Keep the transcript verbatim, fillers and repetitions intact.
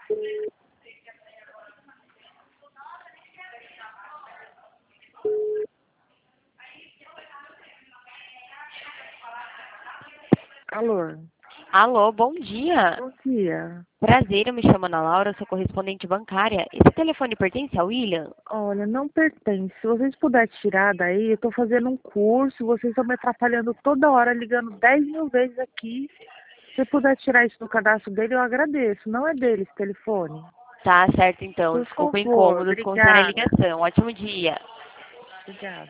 Alô? Alô, bom dia. Bom dia. Prazer, eu me chamo Ana Laura, sou correspondente bancária. Esse telefone pertence ao William? Olha, não pertence. Se vocês puderem tirar daí, eu estou fazendo um curso, vocês estão me atrapalhando toda hora, ligando dez mil vezes aqui. Se puder tirar isso do cadastro dele, eu agradeço. Não é dele esse telefone. Tá certo, então. Por Desculpa o favor, incômodo, considere a obrigada. ligação. Ótimo dia. Obrigada.